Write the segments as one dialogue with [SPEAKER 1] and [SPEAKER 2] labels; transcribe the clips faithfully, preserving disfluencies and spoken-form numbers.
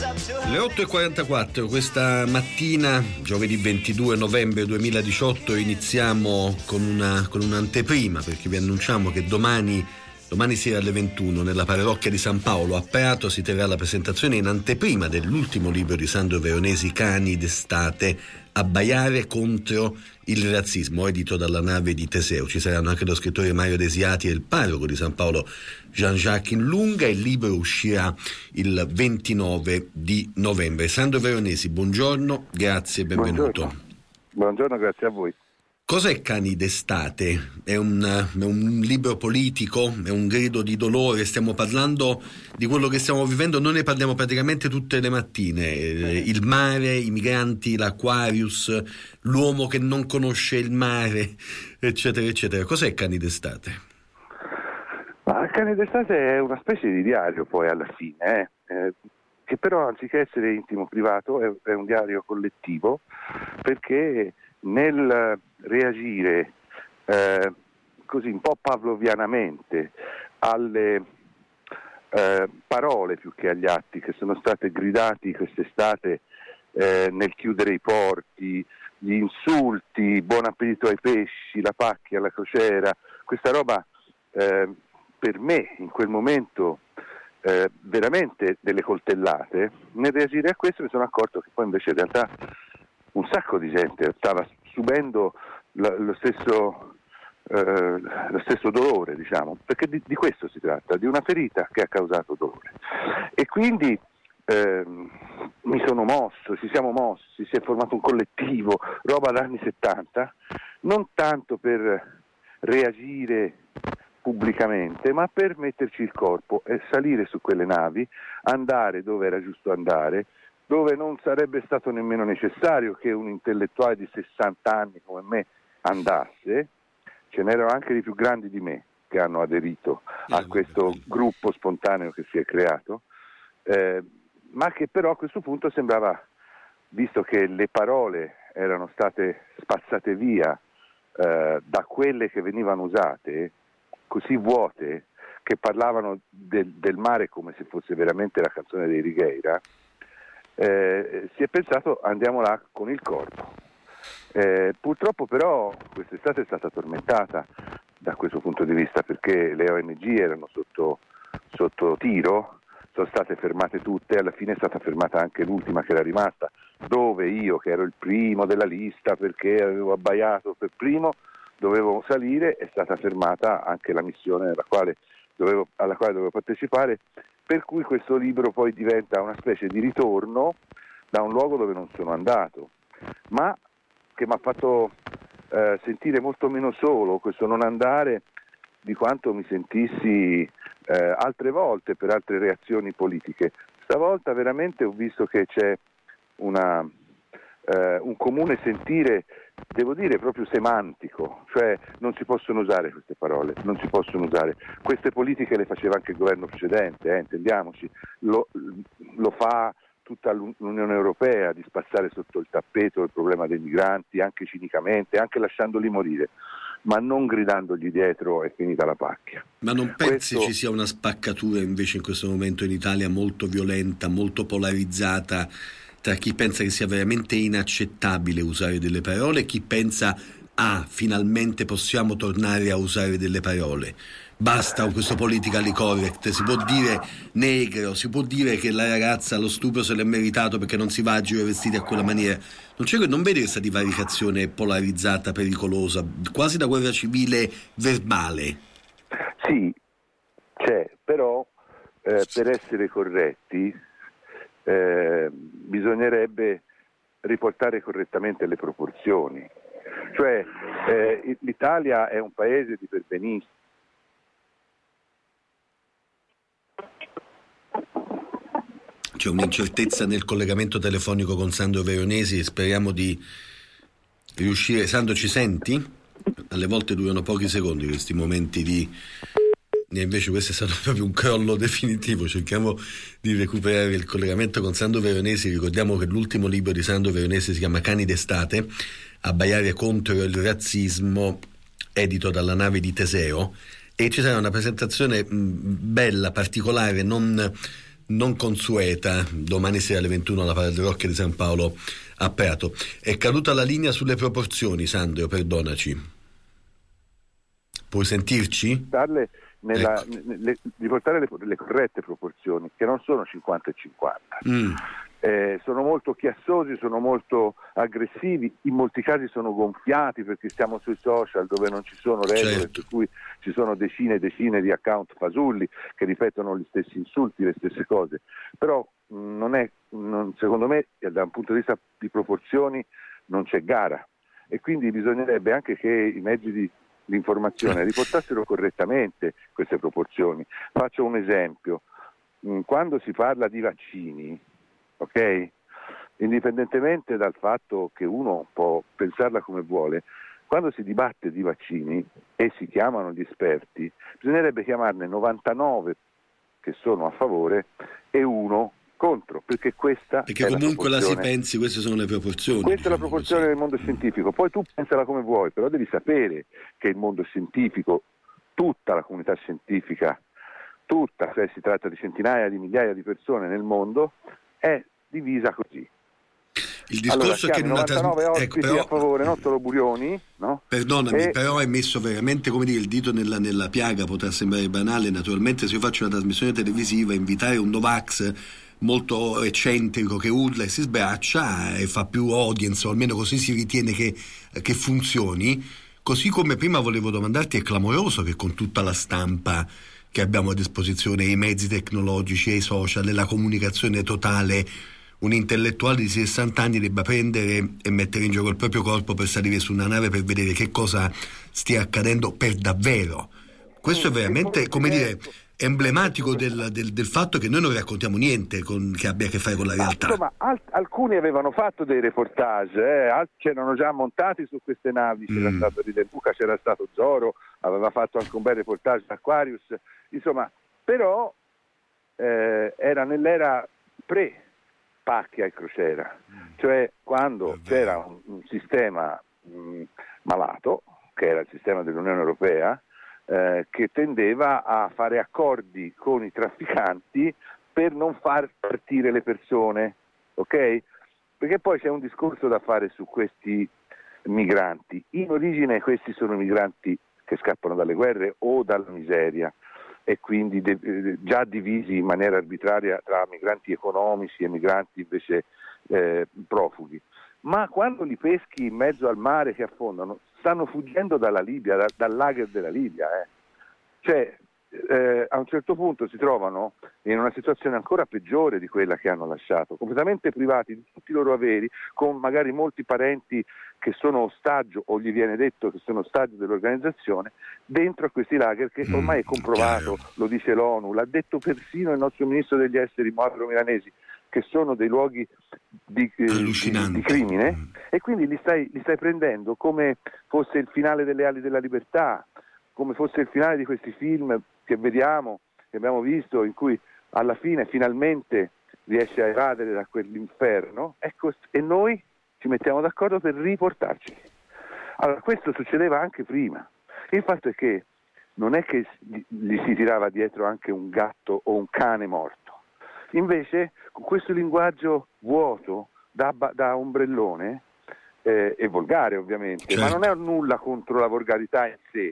[SPEAKER 1] Le otto e quarantaquattro questa mattina, giovedì ventidue novembre duemiladiciotto, iniziamo con una con un'anteprima, perché vi annunciamo che domani domani sera alle ventuno nella parrocchia di San Paolo a Prato si terrà la presentazione in anteprima dell'ultimo libro di Sandro Veronesi, Cani d'estate, abbaiare contro il razzismo, edito dalla Nave di Teseo. Ci saranno anche lo scrittore Mario Desiati e il parroco di San Paolo Jean-Jacques Inlunga. Il libro uscirà il ventinove di novembre. Sandro Veronesi, buongiorno, grazie e benvenuto.
[SPEAKER 2] Buongiorno, buongiorno, grazie a voi.
[SPEAKER 1] Cos'è Cani d'estate? È un, è un libro politico? È un grido di dolore? Stiamo parlando di quello che stiamo vivendo, noi ne parliamo praticamente tutte le mattine. Il mare, i migranti, l'Aquarius, l'uomo che non conosce il mare, eccetera, eccetera. Cos'è Cani d'estate?
[SPEAKER 2] Ma Cani d'estate è una specie di diario poi alla fine, eh? Eh, che però anziché essere intimo privato è, è un diario collettivo, perché nel reagire eh, così un po' pavlovianamente alle eh, parole più che agli atti che sono state gridati quest'estate eh, nel chiudere i porti, gli insulti, buon appetito ai pesci, la pacchia, la crociera, questa roba eh, per me in quel momento eh, veramente delle coltellate. Nel reagire a questo mi sono accorto che poi invece in realtà un sacco di gente stava subendo lo, lo stesso eh, lo stesso dolore, diciamo, perché di, di questo si tratta, di una ferita che ha causato dolore. E quindi eh, mi sono mosso, ci siamo mossi, si è formato un collettivo, roba dagli anni settanta, non tanto per reagire pubblicamente, ma per metterci il corpo e salire su quelle navi, andare dove era giusto andare, dove non sarebbe stato nemmeno necessario che un intellettuale di sessanta anni come me andasse. Ce n'erano anche di più grandi di me che hanno aderito a questo gruppo spontaneo che si è creato, eh, ma che però a questo punto sembrava, visto che le parole erano state spazzate via eh, da quelle che venivano usate, così vuote, che parlavano del, del mare come se fosse veramente la canzone dei Righeira, Eh, si è pensato andiamo là con il corpo. Eh, purtroppo però quest'estate è stata tormentata da questo punto di vista, perché le O N G erano sotto, sotto tiro, sono state fermate tutte, alla fine è stata fermata anche l'ultima che era rimasta, dove io che ero il primo della lista perché avevo abbaiato per primo dovevo salire, è stata fermata anche la missione alla quale dovevo, alla quale dovevo partecipare. Per cui questo libro poi diventa una specie di ritorno da un luogo dove non sono andato, ma che mi ha fatto eh, sentire molto meno solo questo non andare di quanto mi sentissi eh, altre volte per altre reazioni politiche. Stavolta veramente ho visto che c'è una, eh, un comune sentire, devo dire proprio semantico, cioè non si possono usare queste parole, non si possono usare. Queste politiche le faceva anche il governo precedente, eh, intendiamoci, lo, lo fa tutta l'Unione Europea, di spazzare sotto il tappeto il problema dei migranti, anche cinicamente, anche lasciandoli morire, ma non gridandogli dietro è finita la pacchia.
[SPEAKER 1] Ma non pensi
[SPEAKER 2] Questo...
[SPEAKER 1] ci sia una spaccatura invece in questo momento in Italia molto violenta, molto polarizzata, tra chi pensa che sia veramente inaccettabile usare delle parole e chi pensa ah, finalmente possiamo tornare a usare delle parole, basta con questo politically correct, si può dire negro, si può dire che la ragazza lo stupro se l'è meritato perché non si va a giro vestiti a quella maniera. Non c'è, non vedi questa divaricazione polarizzata, pericolosa, quasi da guerra civile verbale?
[SPEAKER 2] Sì, c'è, però eh, per essere corretti Eh, bisognerebbe riportare correttamente le proporzioni, cioè eh, l'Italia è un paese di perbenisti.
[SPEAKER 1] C'è un'incertezza nel collegamento telefonico con Sandro Veronesi e speriamo di riuscire. Sandro, ci senti? Alle volte durano pochi secondi questi momenti di... E invece questo è stato proprio un crollo definitivo. Cerchiamo di recuperare il collegamento con Sandro Veronesi. Ricordiamo che l'ultimo libro di Sandro Veronesi si chiama Cani d'estate, abbaiare contro il razzismo, edito dalla Nave di Teseo, e ci sarà una presentazione mh, bella, particolare, non, non consueta, domani sera alle ventuno alla Parrocchia di San Paolo a Prato. È caduta la linea sulle proporzioni, Sandro, perdonaci. Puoi sentirci?
[SPEAKER 2] Darle nella,
[SPEAKER 1] ecco.
[SPEAKER 2] ne, di portare le, le corrette proporzioni, che non sono cinquanta e cinquanta.
[SPEAKER 1] Mm.
[SPEAKER 2] Eh, sono molto chiassosi, sono molto aggressivi, in molti casi sono gonfiati perché stiamo sui social dove non ci sono regole,
[SPEAKER 1] certo.
[SPEAKER 2] Per cui ci sono decine e decine di account fasulli che ripetono gli stessi insulti, le stesse cose, però mh, non è, non, secondo me da un punto di vista di proporzioni non c'è gara, e quindi bisognerebbe anche che i mezzi di, di informazione riportassero correttamente queste proporzioni. Faccio un esempio: mh, quando si parla di vaccini, ok? Indipendentemente dal fatto che uno può pensarla come vuole, quando si dibatte di vaccini e si chiamano gli esperti, bisognerebbe chiamarne novantanove che sono a favore e uno contro, perché questa
[SPEAKER 1] perché
[SPEAKER 2] è
[SPEAKER 1] comunque
[SPEAKER 2] la,
[SPEAKER 1] la si pensi, queste sono le proporzioni.
[SPEAKER 2] Questa
[SPEAKER 1] diciamo
[SPEAKER 2] è la proporzione
[SPEAKER 1] così.
[SPEAKER 2] del mondo scientifico, poi tu pensala come vuoi, però devi sapere che il mondo scientifico, tutta la comunità scientifica, tutta, cioè si tratta di centinaia di migliaia di persone nel mondo, è divisa così.
[SPEAKER 1] Il discorso
[SPEAKER 2] Allora,
[SPEAKER 1] è che in una
[SPEAKER 2] novantanove
[SPEAKER 1] trasmissione,
[SPEAKER 2] ospiti
[SPEAKER 1] ecco, però,
[SPEAKER 2] a favore, non solo Burioni, no?
[SPEAKER 1] Perdonami,
[SPEAKER 2] E...
[SPEAKER 1] però hai messo veramente, come dire, il dito nella, nella piaga. Potrà sembrare banale, naturalmente, se io faccio una trasmissione televisiva, invitare un Novax molto eccentrico che urla e si sbraccia e fa più audience, o almeno così si ritiene che, che funzioni. Così come prima volevo domandarti, è clamoroso che con tutta la stampa che abbiamo a disposizione, i mezzi tecnologici e i social e la comunicazione totale, un intellettuale di sessanta anni debba prendere e mettere in gioco il proprio corpo per salire su una nave per vedere che cosa stia accadendo per davvero. Questo è veramente, come dire, emblematico del, del, del fatto che noi non raccontiamo niente con, che abbia a che fare con la realtà.
[SPEAKER 2] Ah, insomma, al- alcuni avevano fatto dei reportage, eh, altri c'erano già montati su queste navi, c'era
[SPEAKER 1] Mm.
[SPEAKER 2] stato di De Luca, c'era stato Zoro, aveva fatto anche un bel reportage da Aquarius, insomma, però eh, era nell'era pre pacchia e crociera, cioè quando c'era un, un sistema mh, malato, che era il sistema dell'Unione Europea, eh, che tendeva a fare accordi con i trafficanti per non far partire le persone, ok? Perché poi c'è un discorso da fare su questi migranti. In origine questi sono migranti che scappano dalle guerre o dalla miseria, e quindi de- già divisi in maniera arbitraria tra migranti economici e migranti invece eh, profughi. Ma quando li peschi in mezzo al mare che affondano, stanno fuggendo dalla Libia, da- dal lager della Libia. Eh. Cioè, eh, a un certo punto si trovano in una situazione ancora peggiore di quella che hanno lasciato, completamente privati di tutti i loro averi, con magari molti parenti che sono ostaggio, o gli viene detto che sono ostaggio dell'organizzazione, dentro a questi lager che ormai è comprovato,
[SPEAKER 1] chiaro.
[SPEAKER 2] lo dice l'ONU, l'ha detto persino il nostro ministro degli esteri Mauro Milanesi, che sono dei luoghi di, eh, di, di crimine,
[SPEAKER 1] Mm.
[SPEAKER 2] e quindi li stai, li stai prendendo come fosse il finale delle Ali della Libertà, come fosse il finale di questi film che vediamo, che abbiamo visto, in cui alla fine finalmente riesce a evadere da quell'inferno, ecco, e noi ci mettiamo d'accordo per riportarci. Allora, questo succedeva anche prima. Il fatto è che non è che gli si tirava dietro anche un gatto o un cane morto. Invece, con questo linguaggio vuoto, da, da ombrellone, eh, e volgare ovviamente,
[SPEAKER 1] certo.
[SPEAKER 2] Ma non è nulla contro la volgarità in sé,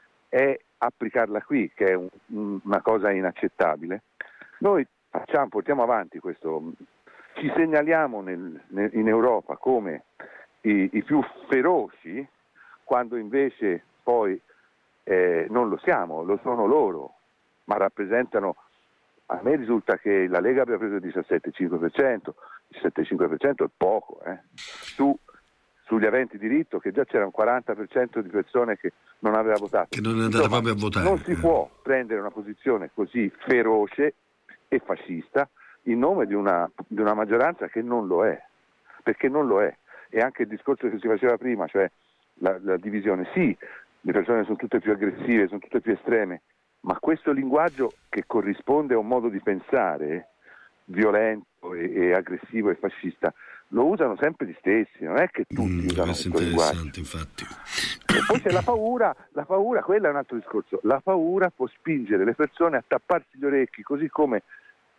[SPEAKER 2] è applicarla qui che è un, una cosa inaccettabile. Noi facciamo, portiamo avanti questo, ci segnaliamo nel, nel, in Europa come i, i più feroci, quando invece poi eh, non lo siamo, lo sono loro, ma rappresentano, a me risulta che la Lega abbia preso il diciassette virgola cinque per cento, il diciassette virgola cinque per cento è poco, eh. Su, sugli aventi diritto, che già c'era un quaranta per cento di persone che non aveva votato.
[SPEAKER 1] Che non è andata
[SPEAKER 2] Insomma,
[SPEAKER 1] proprio a votare.
[SPEAKER 2] Non si può prendere una posizione così feroce e fascista in nome di una, di una maggioranza che non lo è, perché non lo è. E anche il discorso che si faceva prima, cioè la, la divisione, sì, le persone sono tutte più aggressive, sono tutte più estreme, ma questo linguaggio che corrisponde a un modo di pensare violento e, e aggressivo e fascista lo usano sempre gli stessi, non è che tutti
[SPEAKER 1] mm,
[SPEAKER 2] usano questo linguaggio.
[SPEAKER 1] Infatti.
[SPEAKER 2] E poi c'è la paura, la paura, quello è un altro discorso, la paura può spingere le persone a tapparsi gli orecchi, così come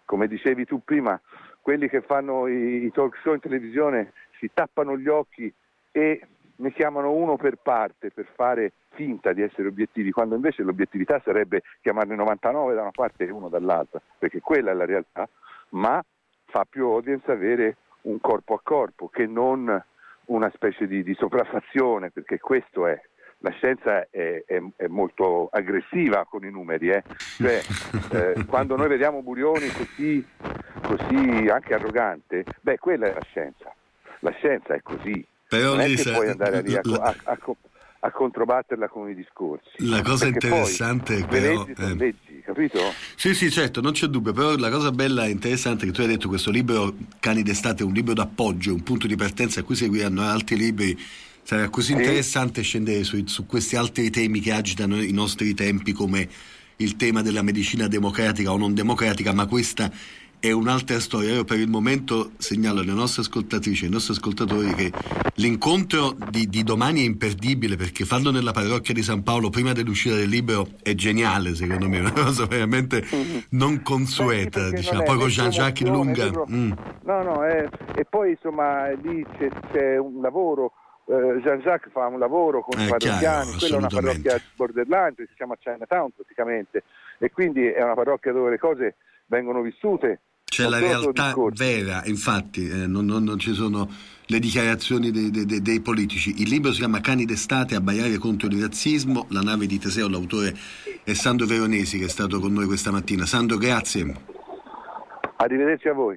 [SPEAKER 2] come dicevi tu prima, quelli che fanno i, i talk show in televisione si tappano gli occhi e ne chiamano uno per parte per fare finta di essere obiettivi, quando invece l'obiettività sarebbe chiamarne novantanove da una parte e uno dall'altra, perché quella è la realtà, ma fa più audience avere un corpo a corpo che non una specie di, di sopraffazione, perché questo è. La scienza è, è, è molto aggressiva con i numeri, eh? Cioè, eh, quando noi vediamo Burioni così, così anche arrogante, beh, quella è la scienza. La scienza è così.
[SPEAKER 1] Però
[SPEAKER 2] non è
[SPEAKER 1] Lisa,
[SPEAKER 2] che puoi andare lì a,
[SPEAKER 1] la,
[SPEAKER 2] a, a, a controbatterla con i discorsi.
[SPEAKER 1] La cosa
[SPEAKER 2] perché
[SPEAKER 1] interessante
[SPEAKER 2] poi
[SPEAKER 1] però,
[SPEAKER 2] le leggi sono
[SPEAKER 1] eh,
[SPEAKER 2] leggi, capito?
[SPEAKER 1] Sì, sì, certo, non c'è dubbio, però la cosa bella e interessante è che tu hai detto questo libro Cani d'estate è un libro d'appoggio, un punto di partenza a cui seguiranno altri libri. Sarà così
[SPEAKER 2] Sì.
[SPEAKER 1] interessante scendere su, su questi altri temi che agitano i nostri tempi, come il tema della medicina democratica o non democratica, ma questa è un'altra storia. Io per il momento segnalo alle nostre ascoltatrici e ai nostri ascoltatori che l'incontro di, di domani è imperdibile, perché farlo nella parrocchia di San Paolo prima dell'uscita del libro è geniale, secondo me, una cosa veramente non consueta.
[SPEAKER 2] Beh, sì,
[SPEAKER 1] diciamo. Poi con Jean-Jacques Illunga.
[SPEAKER 2] Proprio...
[SPEAKER 1] Mm.
[SPEAKER 2] No, no, eh, e poi insomma lì c'è, c'è un lavoro. Uh, Jean-Jacques fa un lavoro con
[SPEAKER 1] eh,
[SPEAKER 2] i parrocchiani,
[SPEAKER 1] chiaro,
[SPEAKER 2] quella è una parrocchia borderline, si chiama Chinatown praticamente, e quindi è una parrocchia dove le cose vengono vissute.
[SPEAKER 1] C'è la realtà vera, infatti, eh, non, non, non ci sono le dichiarazioni dei, dei, dei politici. Il libro si chiama Cani d'estate, abbaiare contro il razzismo, La nave di Teseo, l'autore è Sandro Veronesi, che è stato con noi questa mattina. Sandro, grazie.
[SPEAKER 2] Arrivederci a voi.